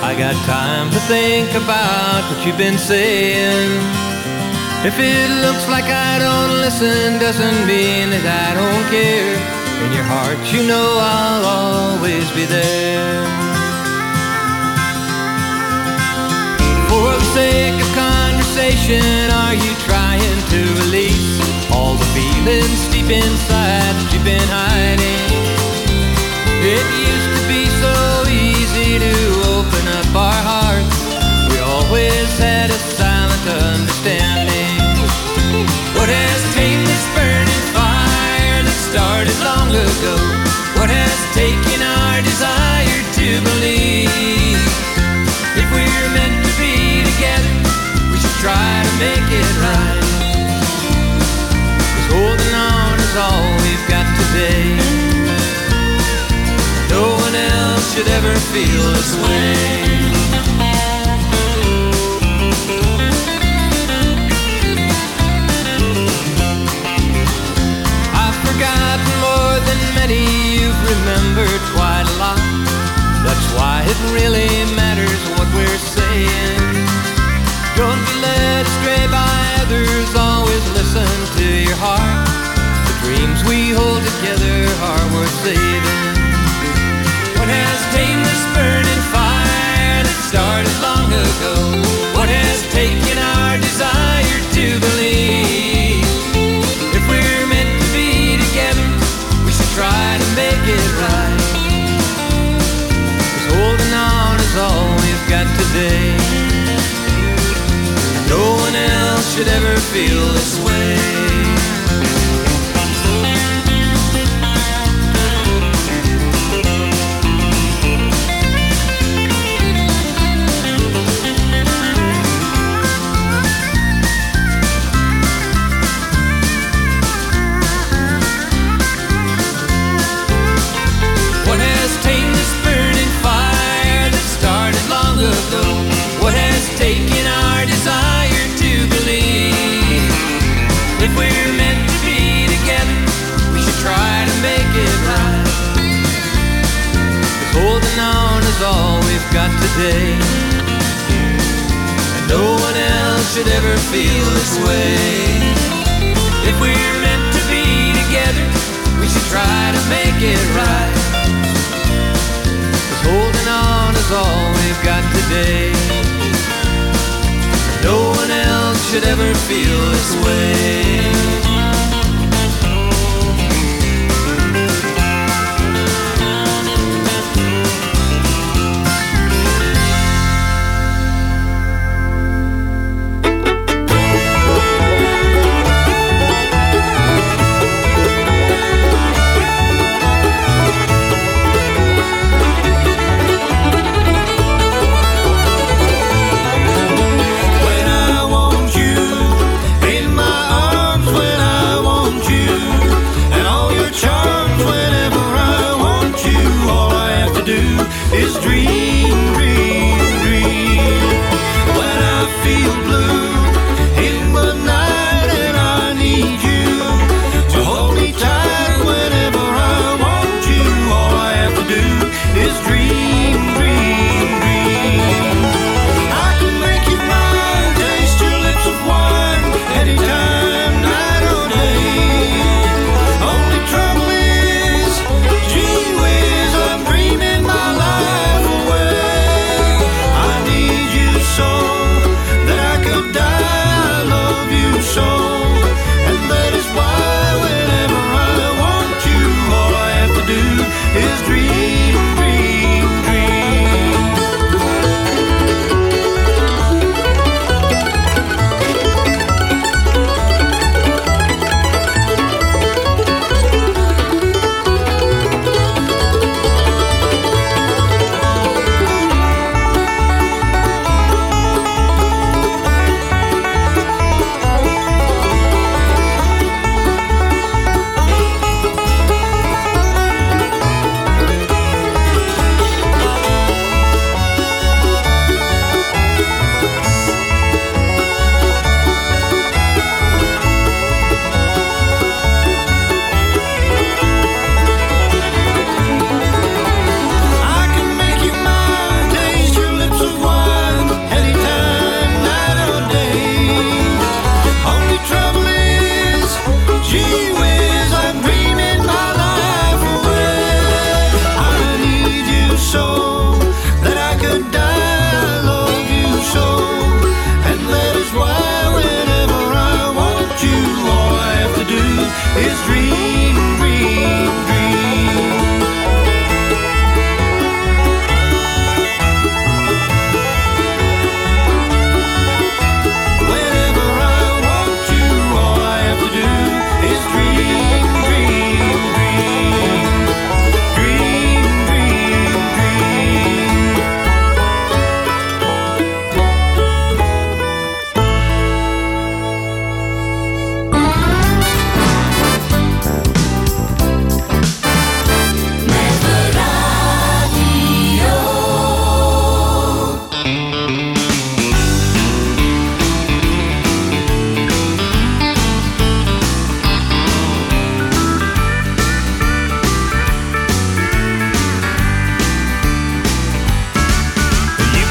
I got time to think about what you've been saying. If it looks like I don't listen, doesn't mean that I don't care. In your heart, you know I'll always be there. For the sake of conversation, are you trying to release all the feelings deep inside that you've been hiding? It used to be so easy to open up our hearts. We always had a silent understanding. What has tamed this burning fire that started long ago? What has taken our desire to believe? If we're meant to be together, we should try to make it right. 'Cause holding on is all we've got today. No one else should ever feel this way. I've forgotten more than many, you've remembered quite a lot. That's why it really matters what we're saying. Don't be led astray by others, always listen to your heart. The dreams we hold together are worth saving. What has tamed this burning fire that started long ago? What has taken our desire to believe? If we're meant to be together, we should try to make it right. 'Cause holding on is all we've got today. No one else should ever feel this way. Taking our desire to believe. If we're meant to be together, we should try to make it right. 'Cause holding on is all we've got today. And no one else should ever feel this way. If we're meant to be together, we should try to make it right. 'Cause holding on is all we've got today. No one else should ever feel this way. When I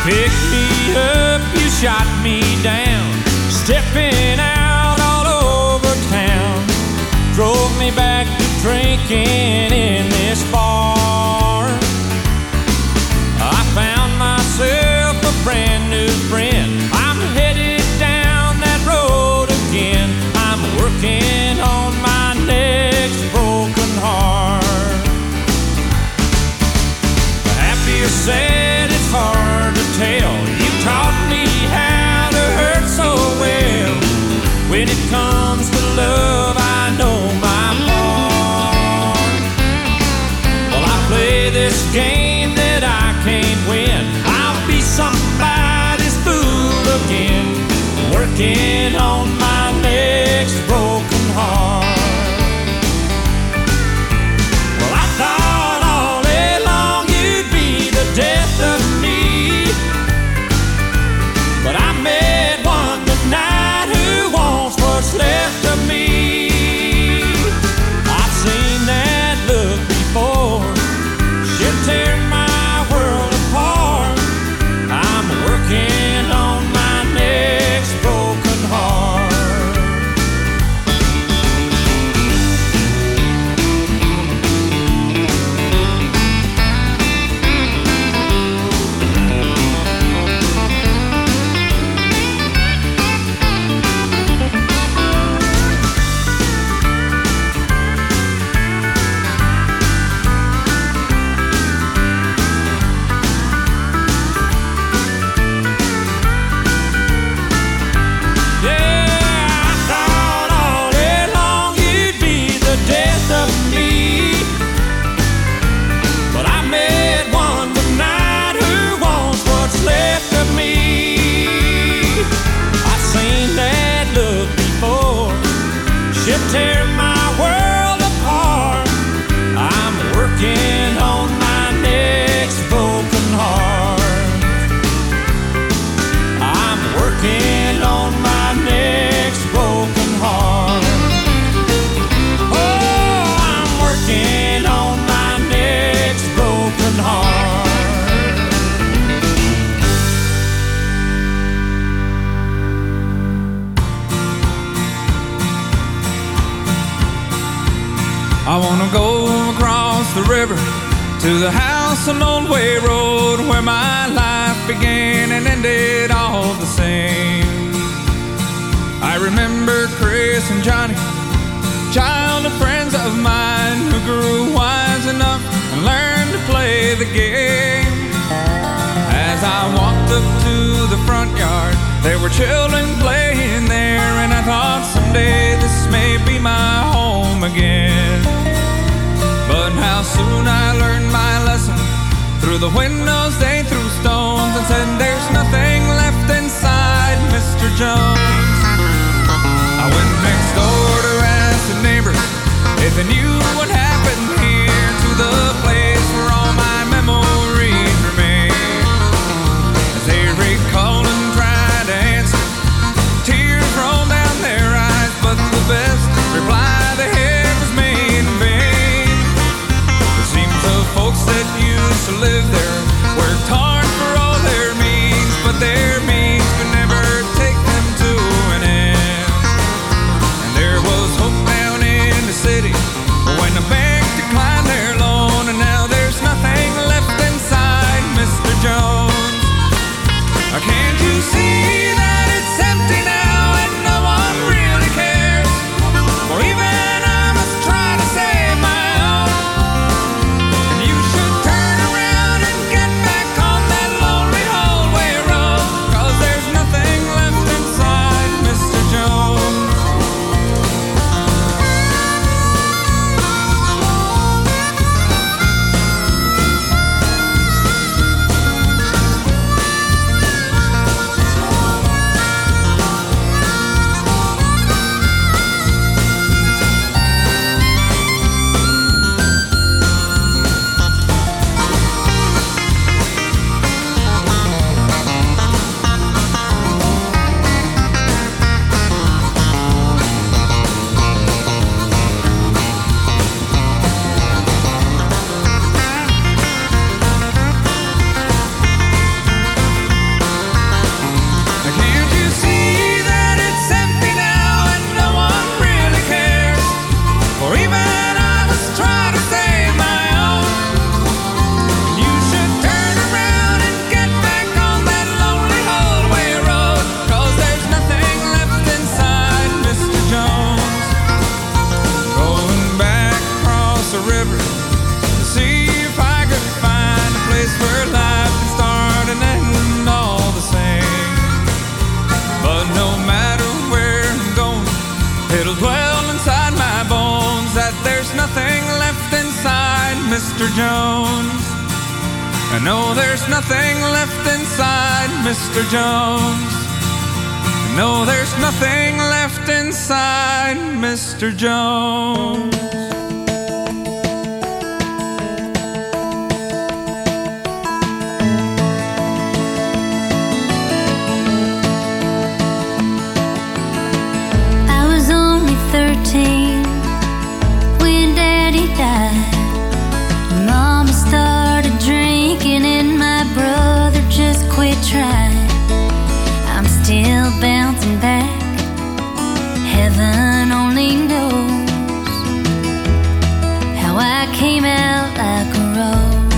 Picked me up, you shot me down, stepping out all over town. Drove me back to drinking in this bar. I found myself a brand new friend. I'm headed down that road again. I'm working on my next broken heart. Happy or sad, it's hard to tell. You taught me how to hurt so well. When it comes to love, I know my part. Well, I play this game that I can't win. I'll be somebody's fool again, working on my next broken heart. Well, I thought all day long you'd be the death of me, but I met one tonight who wants what's left of me. I've seen that look before. She'll tear my world apart. I'm working on my next broken heart. Tear my world apart. I'm working on my next broken heart. I'm working on my next broken heart. Oh, I'm working on my next broken heart. I wanna go across the river to the house on Old Way Road, where my life began and ended all the same. I remember Chris and Johnny, childhood friends of mine who grew wise enough and learned to play the game. As I walked up to the front yard, there were children playing there, and I thought someday this may be my home again. But how soon I learned my lesson. Through the windows they threw stones and said, "There's nothing left inside, Mr. Jones." I went next door to ask the neighbors if they knew what happened here to the place where all my memories remain. As they recalled and tried to answer, tears rolled down their eyes, but the best reply they had was made in vain. It seems the folks that used to live there worked hard for all their means, but their means could never take them to an end. And there was hope down in the city Mr. Jones. I know there's nothing left inside, Mr. Jones. I know there's nothing left inside, Mr. Jones. I was only 13 when Daddy died. Mama started drinking and my brother just quit trying. I'm still bouncing back, heaven only knows how I came out like a rose.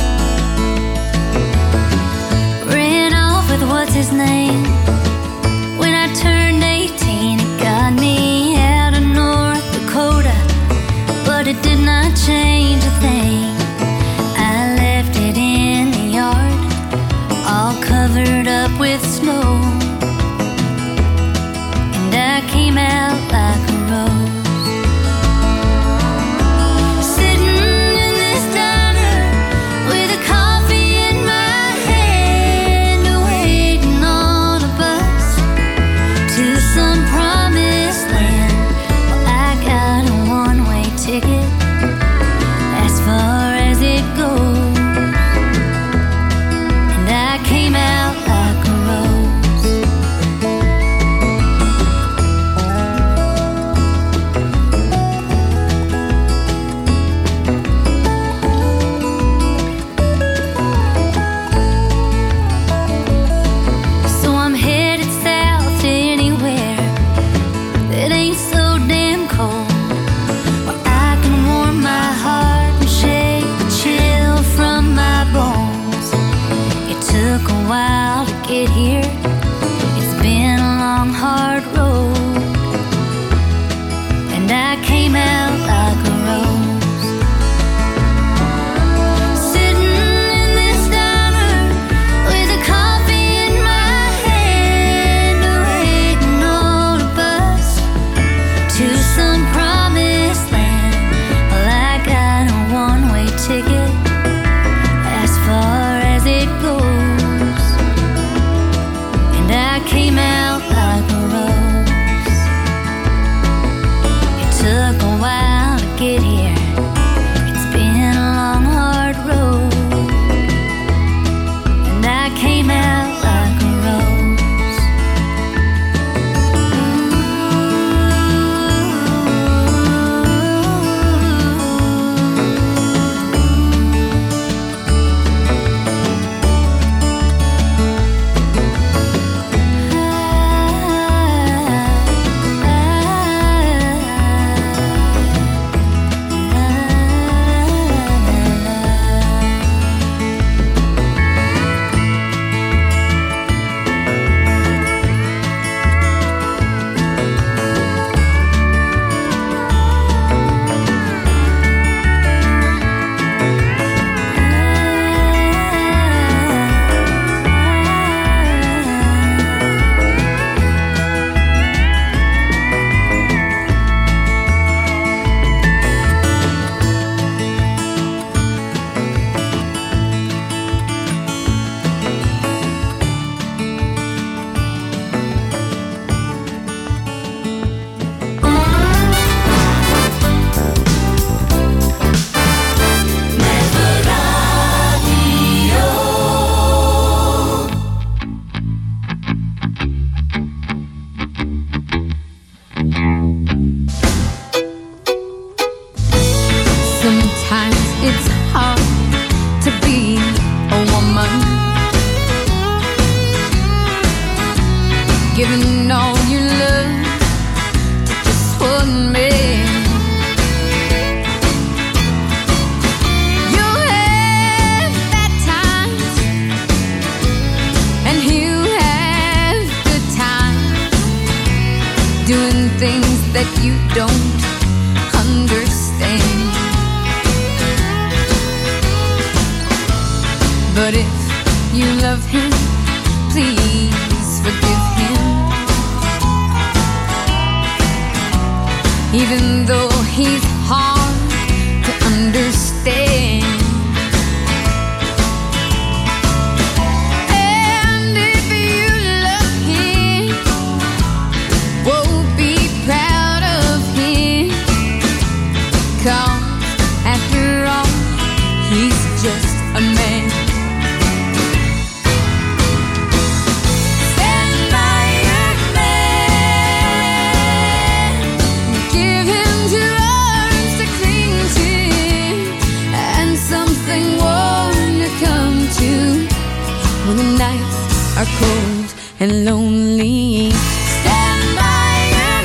Ran off with what's his name when I turned 18. It got me out of North Dakota, but it did not change a thing. I left it in the yard, all covered up with snow, and I came out like a rose. Sitting in this diner with a coffee in my hand, waiting on a bus to some promised land. Well, I got a one-way ticket as far as it goes, and I came out like a rose. So I'm headed south to anywhere that ain't so damn cold, where I can warm my heart and shake the chill from my bones. It took a while to get here, it's been a long hard road, and I came out like a rose. Sitting in this diner with a coffee in my hand, waiting on a bus to some promised land. Well, I got a one-way ticket as far as it goes, and I came out like a rose. It took a while to get here, it's been a long hard road, and I came out like a rose. Sometimes it's hard to be a woman, giving all your love to just one man. You'll have bad times and he'll have good times, doing things that you don't understand. But if you love him, please forgive him. Even though he's hard to understand. are cold and lonely. Stand by your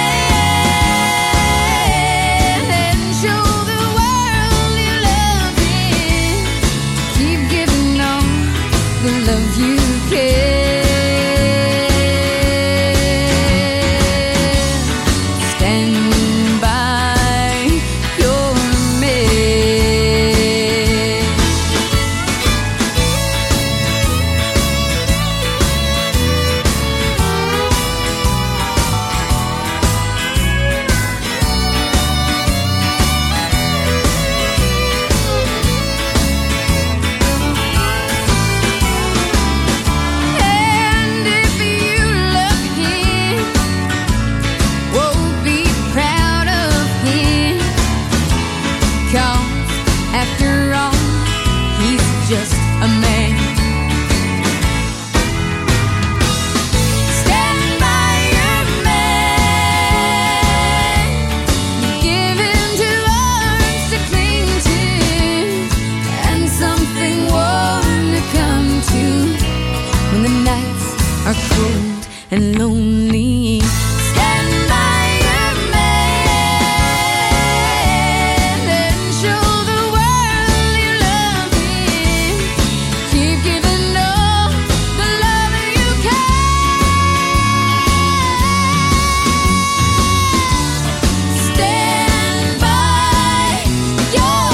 man and show the world you love him. Keep giving all the love you can. And lonely. Stand by your man and show the world you love him. Keep giving all the love you can. Stand by your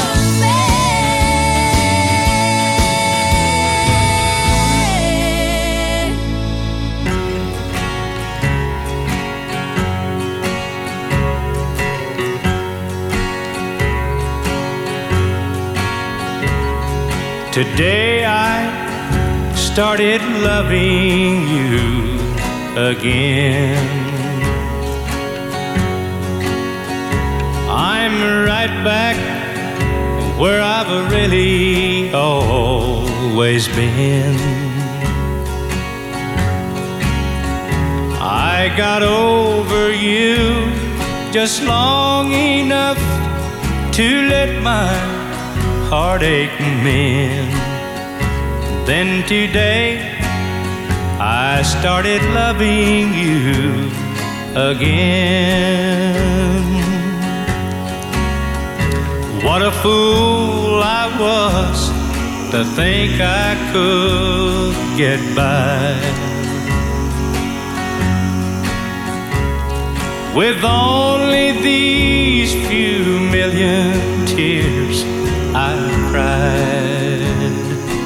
Today I started loving you again. I'm right back where I've really always been. I got over you just long enough to let my heartache mend. Then today I started loving you again. What a fool I was to think I could get by with only these few million tears I cried.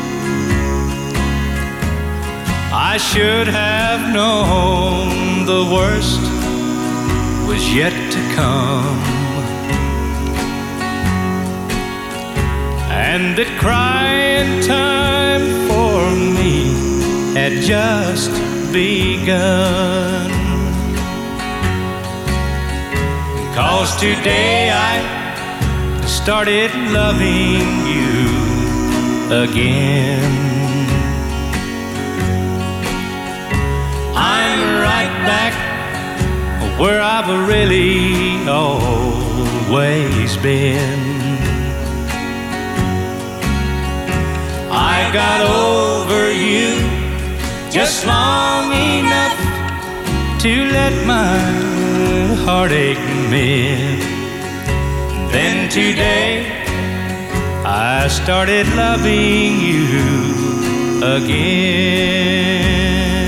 I should have known the worst was yet to come, and that crying time for me had just begun. 'Cause today I started loving you again. I'm right back where I've really always been. I got over you just long enough to let my heartache mend. Then today I started loving you again.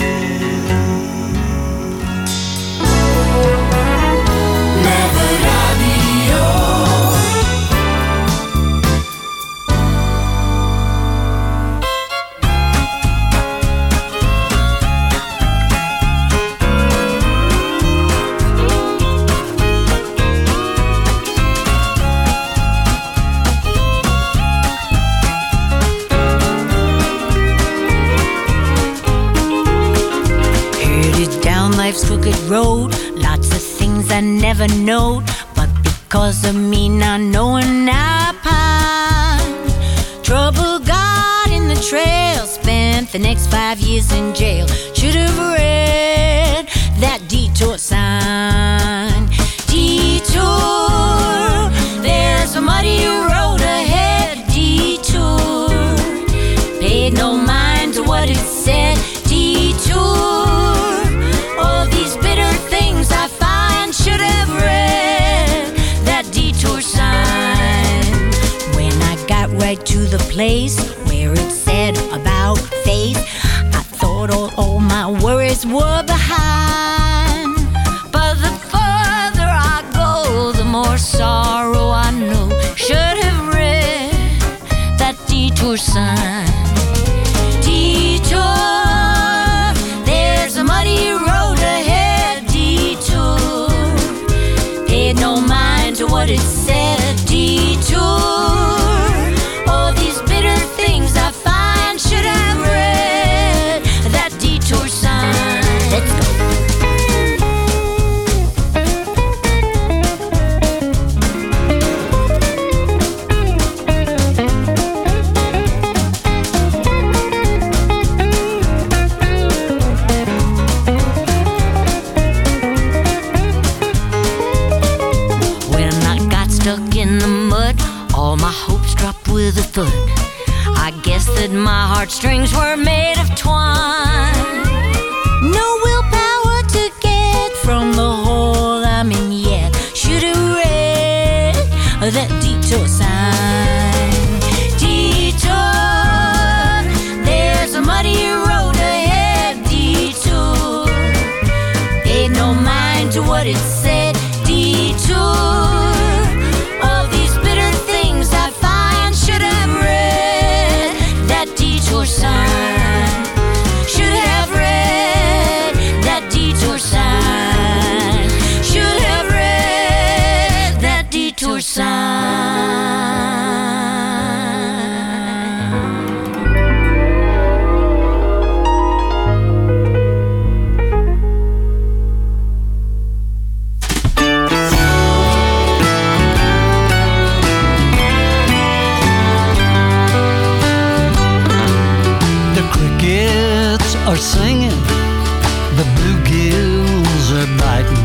Life's crooked road, lots of things I never knowed, but because of me not knowing I pine. Trouble got in the trail, spent the next 5 years in jail. Should have read that detour sign. Detour, there's a muddy road ahead. Detour, paid no mind to what it said. Detour, all my worries were behind. But the further I go, the more sorrow I know. Should have read that detour sign. Detour, there's a muddy road ahead. Detour, paid no mind to what it said. Detour, all these bitter things I find. Should have read that detour sign. Let's go. With a thud, I guess that my heartstrings were made of twine. No willpower to get from the hole I'm in yet. Should have read that detour sign. Detour, there's a muddy road ahead. Detour, paid no mind to what it said. Detour, sign. Should have read that detour sign. Should have read that detour are singing, the bluegills are biting,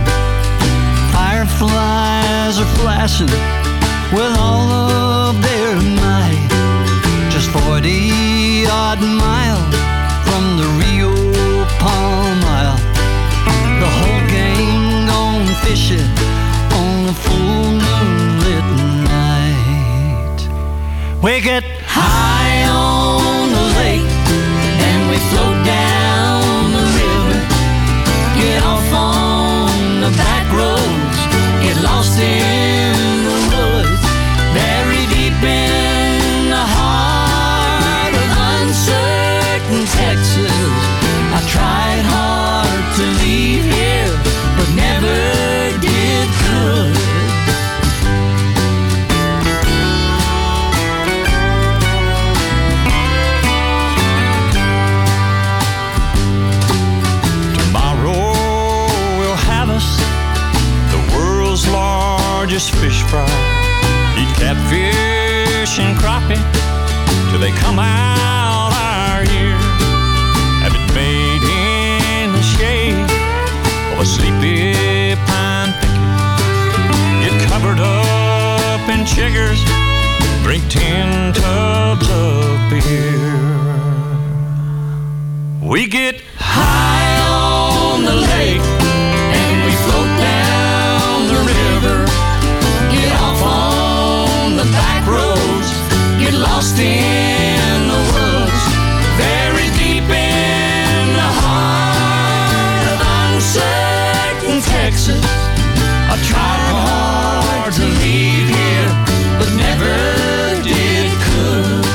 fireflies are flashing with all of their might. Just 40-odd miles from the Rio Palm Isle, the whole gang gone fishing on a full moonlit night. We get high on the lake and we float down the river, get off on the back roads, get lost in the woods, buried deep in the heart of uncertain Texas. I tried hard to leave here, but never did good. Largest fish fry, eat catfish and crappie till they come out our year. Have it made in the shade of a sleepy pine thicket. Get covered up in chiggers, drink 10 tubs of beer. We get high on the lake and we float down the river, get off on the back roads, get lost in the woods, very deep in the heart of uncertain Texas. I tried hard to leave here, but never did could.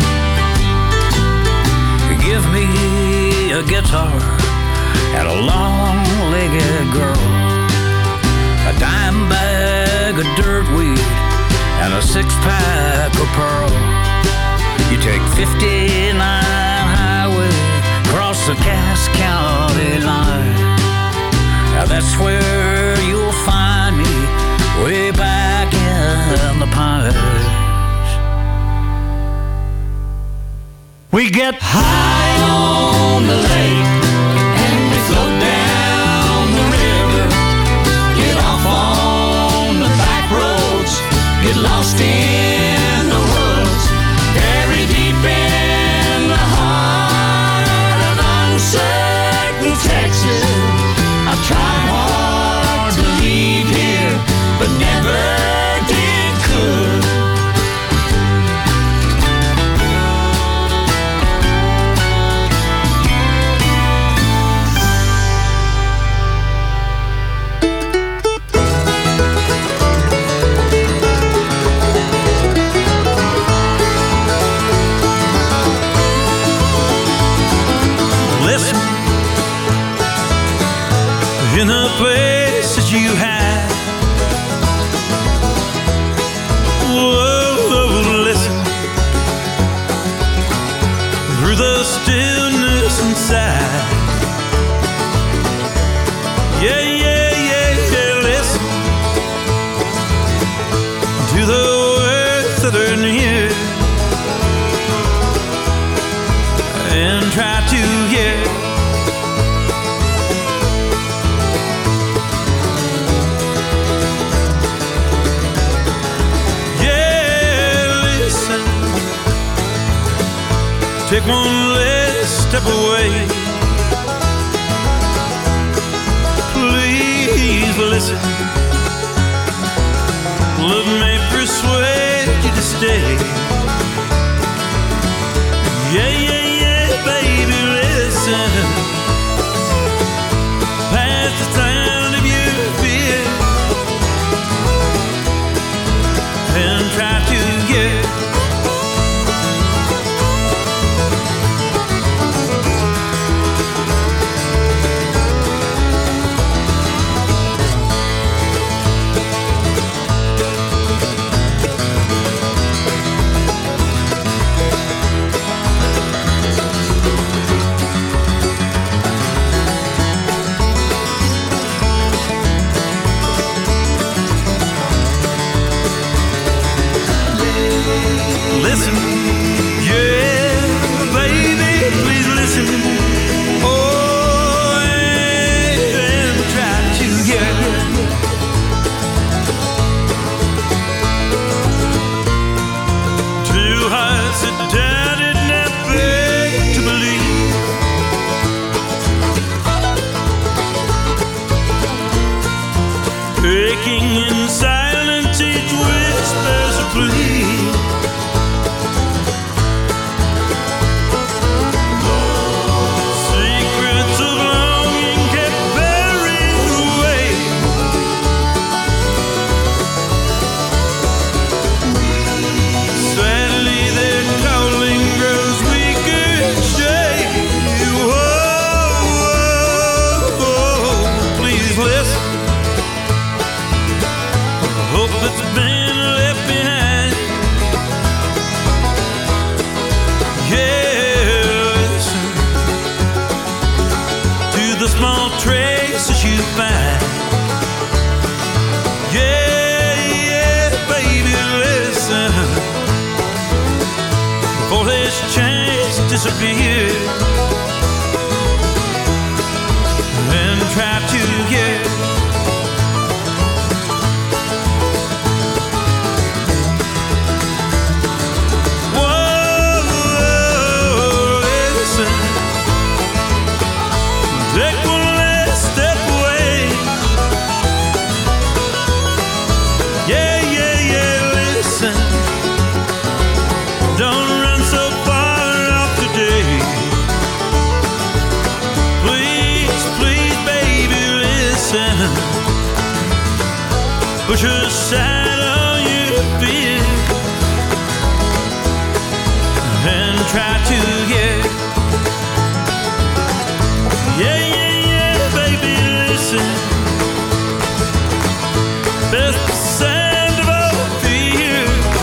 Give me a guitar and a long-legged girl, a dime bag of dirt weed and a 6-pack of pearl. You take 59 highway, cross the Cass County line. Now that's where you'll find me, way back in the pines. We get high on the lake and we float down the river, get off on the back roads, get lost in the woods, very deep in the heart of uncertain Texas. I tried hard to leave here, but never did could. places you had. Whoa, listen, through the stillness inside. Yeah, yeah, yeah, yeah, listen to the words that are near, and try to hear. Yeah, listen, take one less step away. Please listen, love may persuade you to stay. Yeah, yeah, yeah, baby, listen, past the sound of your fear, and try to get. Listen, yeah, baby, please listen. Oh, and try to hear. Two hearts that doubted and I beg to believe. Breaking in silence, each whispers a plea. Traces you find. Yeah, yeah, baby, listen, before this chance disappears, and try to get. Whoa, listen, take one step away. Yeah, yeah, yeah, listen, don't run so far off today. Please, please, baby, listen, push aside all your fear, and try to get. Yeah, yeah, baby, listen, best the sound of all fear,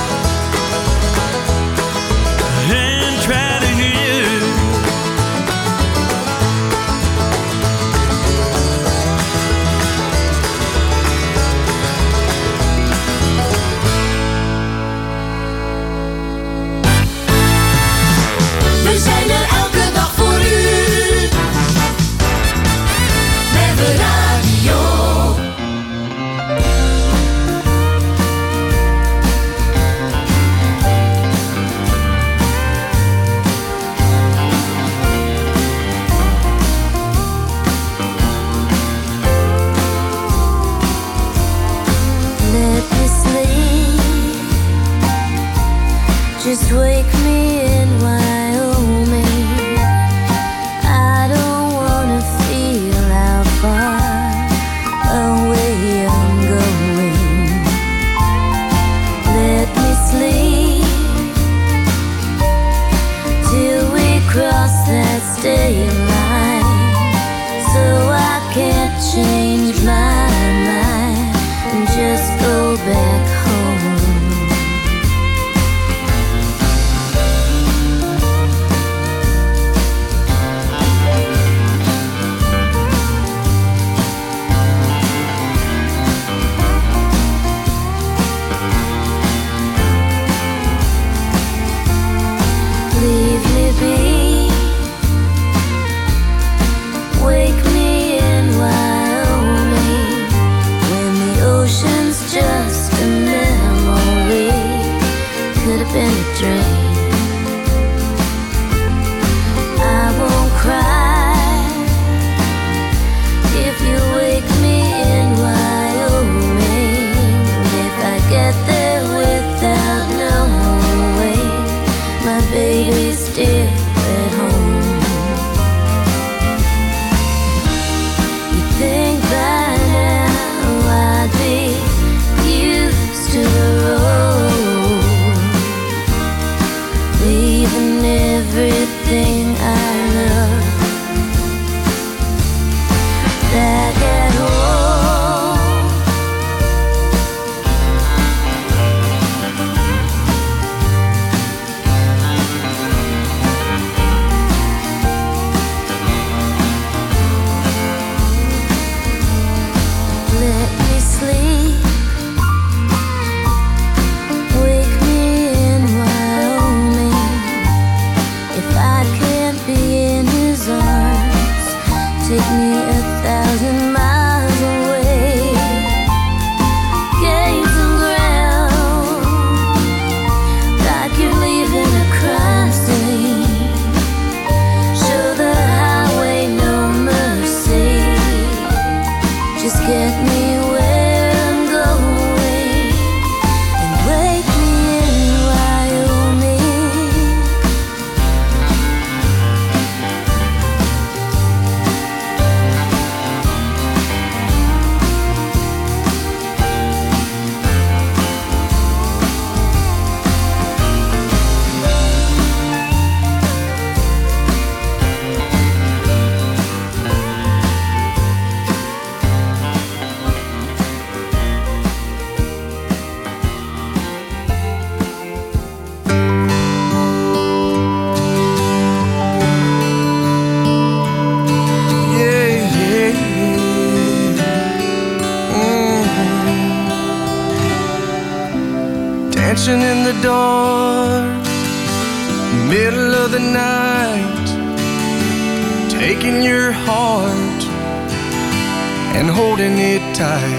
and try to hear. We zijn er elke dag voor u. take me 1,000 miles away. Gain some ground, like you're leaving a crime scene. Show the highway no mercy. Just get me where I'm going and wake me in Wyoming. Dancing in the dark, middle of the night, taking your heart and holding it tight.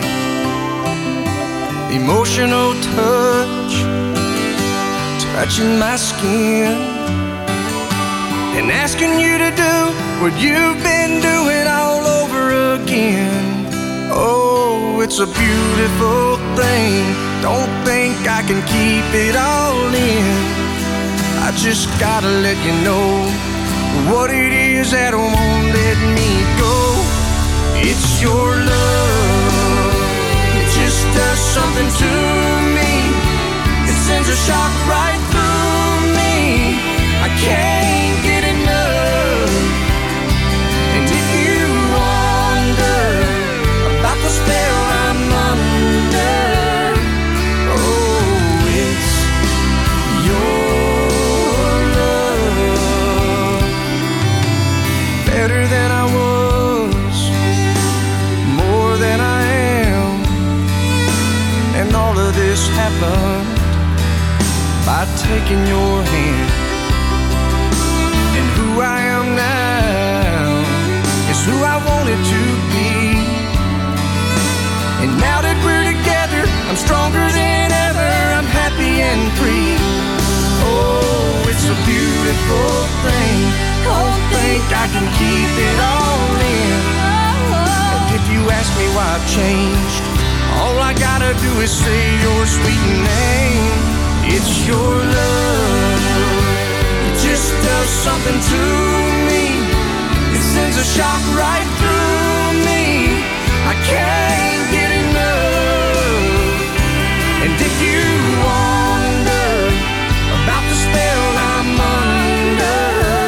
Emotional touch, touching my skin, and asking you to do what you've been doing all over again. Oh, it's a beautiful thing. Don't think I can keep it all in. I just gotta let you know what it is that won't let me go. It's your love. It just does something to me. It sends a shock right through me. I can't get enough. And if you wonder about the spell I'm under, better than I was, more than I am. And all of this happened by taking your hand. And who I am now is who I wanted to be. And now that we're together, I'm stronger than ever. I'm happy and free. Oh, it's a beautiful thing. Don't think I can keep it all in. And if you ask me why I've changed, all I gotta do is say your sweet name. It's your love. It just does something to me. It sends a shock right through me. I can't get enough. And if you wonder about the spell I'm under,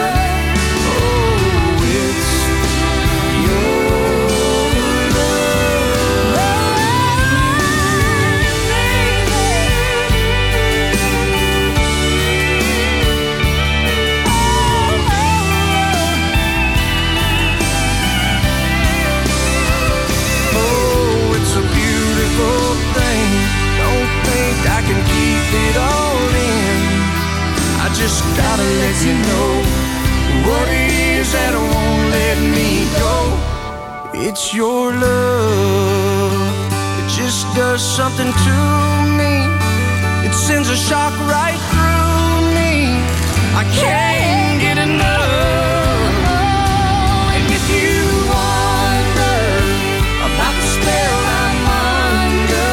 I can keep it all in. I just gotta let you know what it is that won't let me go. It's your love. It just does something to me. It sends a shock right through me. I can't get enough. And if you wonder about the spell I'm under,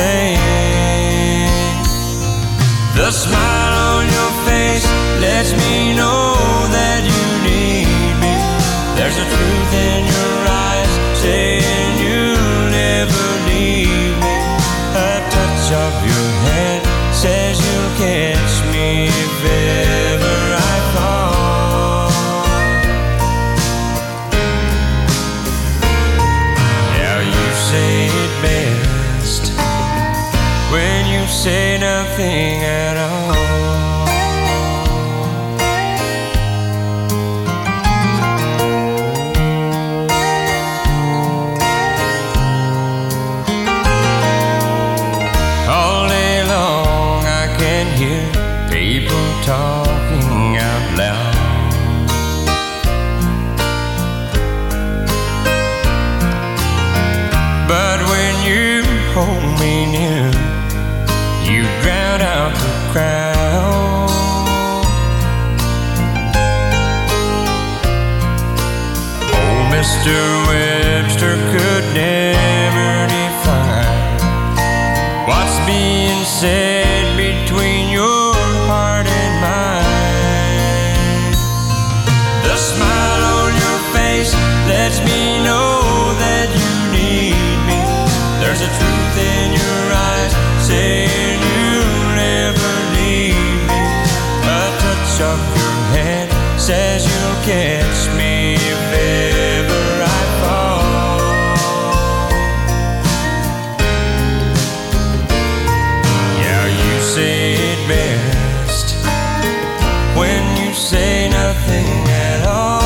thing. The smile on your face lets me know that you need me. There's a truth in your eyes saying you'll never leave me. A touch of your hand says you'll catch me if ever I fall. Now you say it best when you say nothing at all. Talking out loud, but when you hold me near, you drown out the crowd. Oh, Mr. Webster could never define what's being said between your heart and mine. The smile on your face lets me know that you need me. There's a truth in your eyes saying you'll never leave me. A touch of your hand says you'll catch me if ever I fall. Yeah, you say it best when you say nothing at all.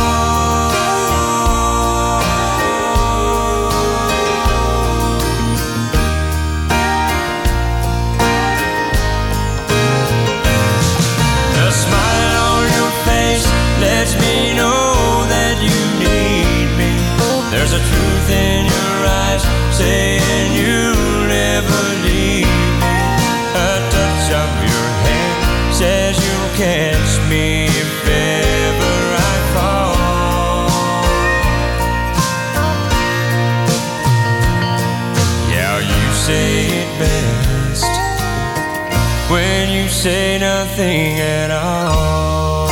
The smile on your face lets me know that you need me. There's a truth in your eyes saying you'll never leave me. A touch of your hand says you'll catch me if ever I fall. Yeah, you say it best when you say nothing at all.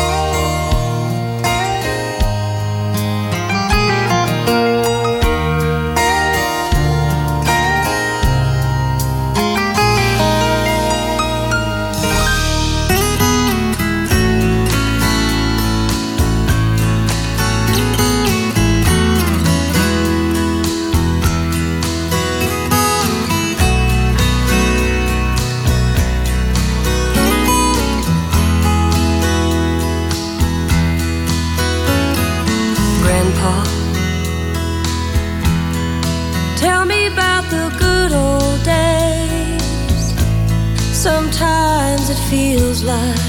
Tell me about the good old days. Sometimes it feels like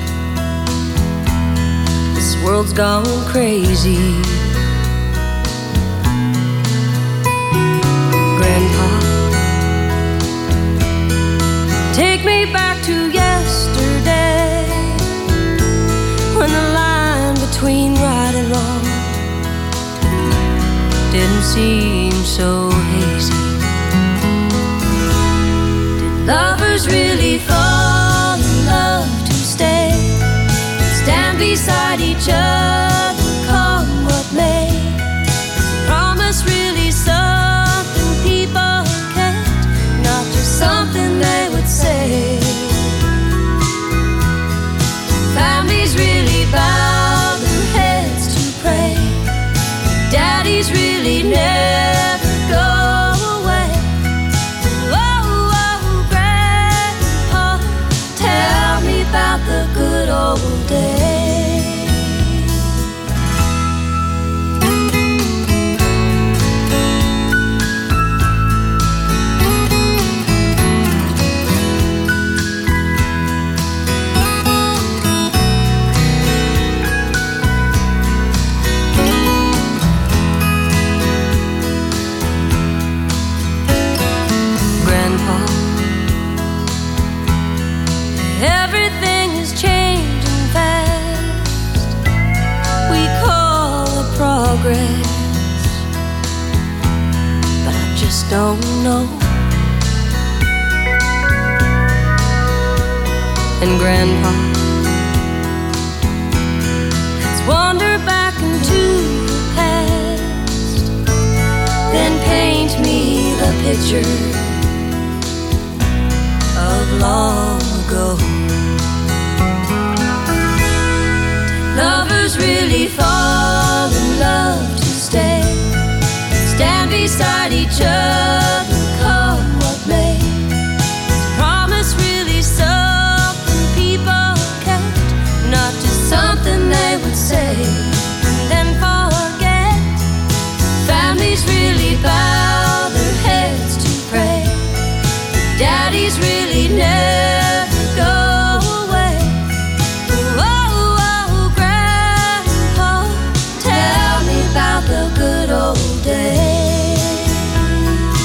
this world's gone crazy. Grandpa, take me back to yesterday, when the line between right and wrong didn't seem so hazy. Did lovers really fall in love to stay and stand beside each other, come what may? Is a promise really something people kept, not just something they would say? Families really bow their heads to pray. Daddies really never go away. Oh, oh, Grandpa, tell me about the good old days. Everything is changing fast. We call it progress, but I just don't know. and Grandpa. Let's wander back into the past, then paint me the picture of long ago. Did lovers really fall in love to stay, stand beside each other, come what may? Is promise really something people kept, not just something they would say and then forget? Families really bow their heads to pray, daddies really never go away. Oh, oh, Grandpa, tell me about the good old days.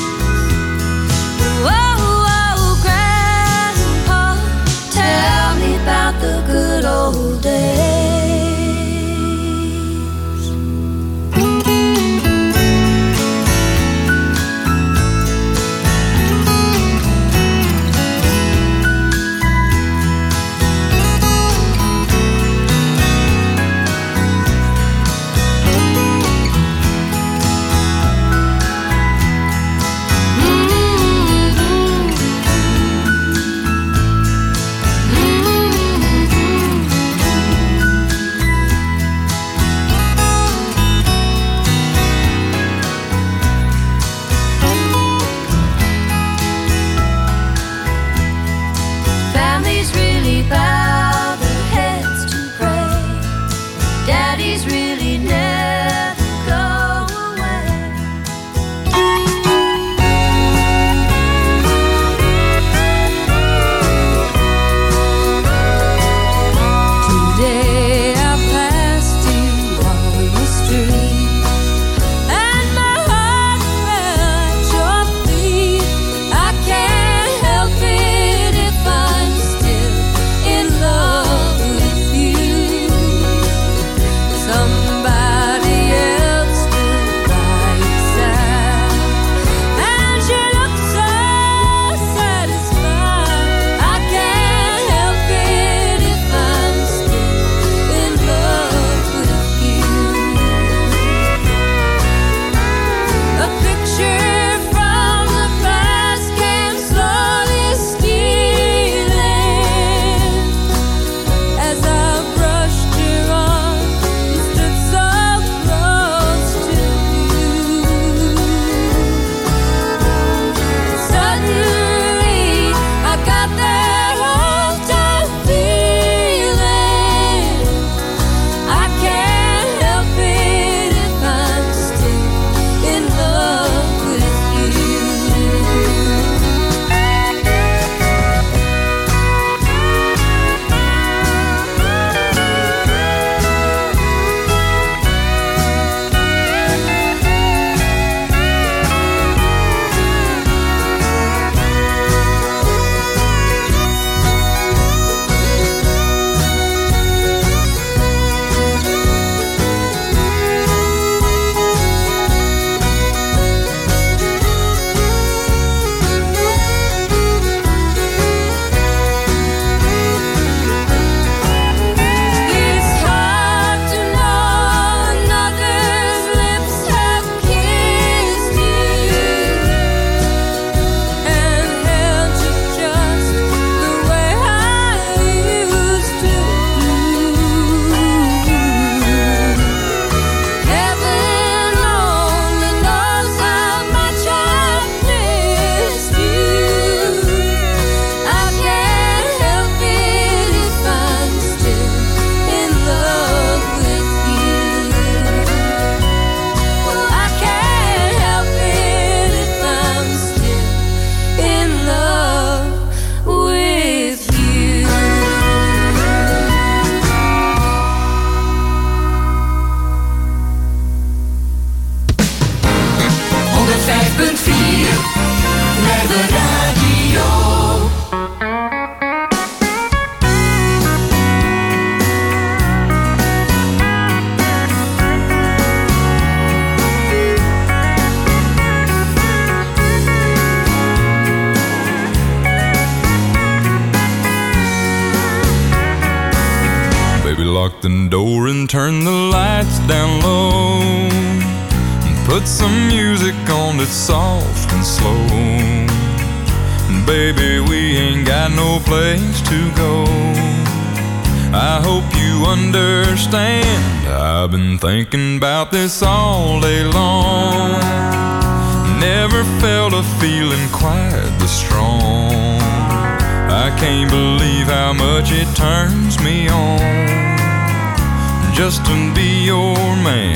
lock the door and turn the lights down low, and put some music on that's soft and slow. And baby, we ain't got no place to go. I hope you understand, I've been thinking about this all day long. Never felt a feeling quite this strong. I can't believe how much it turns me on just to be your man.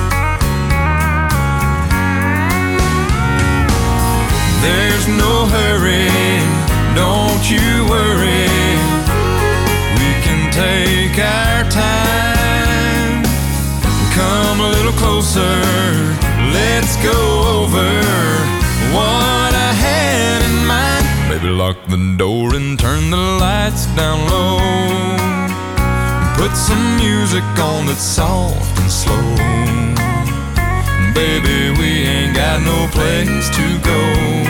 There's no hurry, don't you worry. We can take our time. Come a little closer, let's go over what I had in mind. Baby, lock the door and turn the lights down low, put some music on that's soft and slow. Baby, we ain't got no place to go.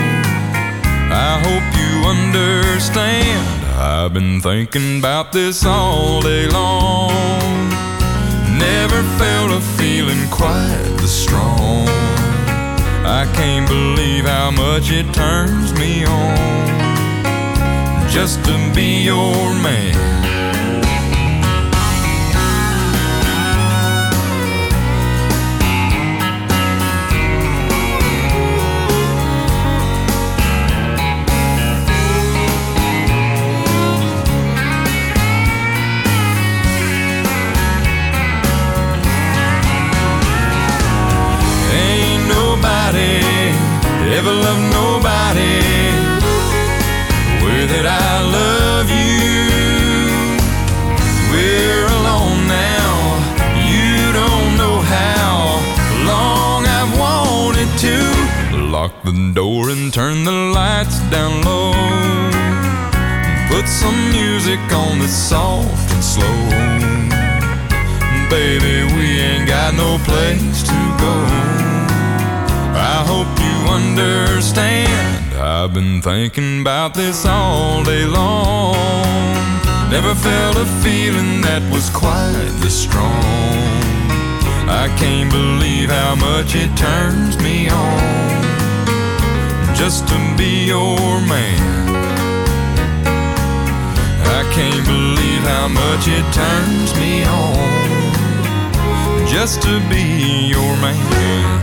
I hope you understand, I've been thinking about this all day long. Never felt a feeling quite this strong. I can't believe how much it turns me on just to be your man. Ever love nobody way that I love you. We're alone now, you don't know how long I've wanted to. Lock the door and turn the lights down low, put some music on that's soft and slow. Baby, we ain't got no place to go. I hope you understand, I've been thinking about this all day long. Never felt a feeling that was quite this strong. I can't believe how much it turns me on just to be your man. I can't believe how much it turns me on just to be your man.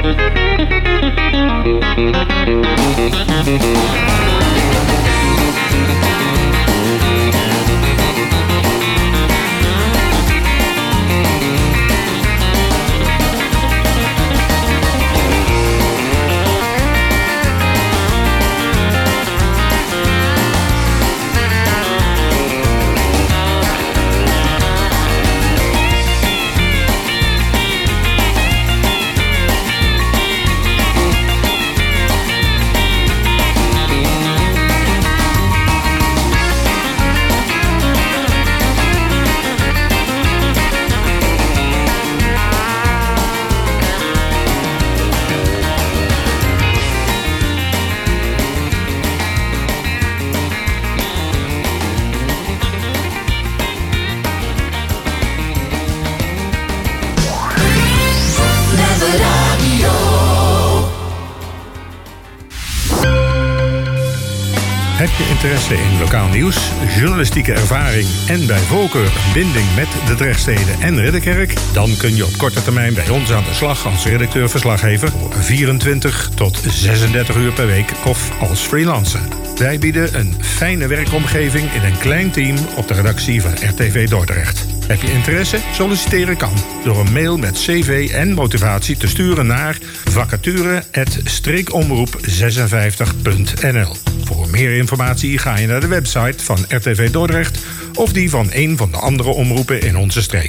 Heb je interesse in lokaal nieuws, journalistieke ervaring en bij voorkeur een binding met de Drechtsteden en Ridderkerk? Dan kun je op korte termijn bij ons aan de slag als redacteur-verslaggever voor 24 tot 36 uur per week of als freelancer. Wij bieden een fijne werkomgeving in een klein team op de redactie van RTV Dordrecht. Heb je interesse? Solliciteren kan door een mail met cv en motivatie te sturen naar vacature@streekomroep56.nl. Voor meer informatie ga je naar de website van RTV Dordrecht of die van een van de andere omroepen in onze streek.